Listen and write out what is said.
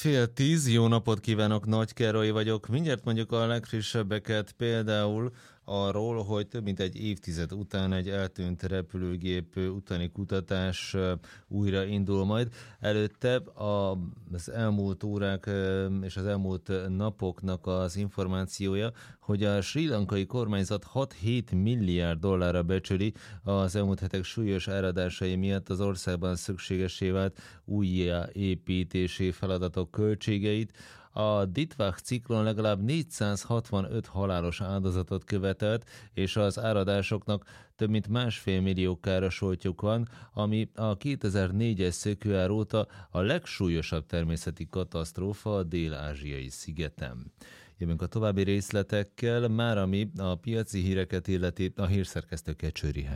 9:30, jó napot kívánok, Nagy Károly vagyok. Mindjárt mondjuk a legfrissebbeket, például arról, hogy több mint egy évtized után egy eltűnt repülőgép utáni kutatás újra indul majd. Előtte az elmúlt órák és az elmúlt napoknak az információja, hogy a srí lankai kormányzat 6-7 milliárd dollárra becsüli az elmúlt hetek súlyos áradásai miatt az országban szükségessé vált újjáépítési feladatok költségeit. A Ditvach ciklon legalább 465 halálos áldozatot követelt, és az áradásoknak több mint 1,5 millió károsultjuk van, ami a 2004-es szökőár óta a legsúlyosabb természeti katasztrófa a dél-ázsiai szigeten. Jövünk a további részletekkel, már ami a piaci híreket illeti, a hírszerkesztő Kecsőri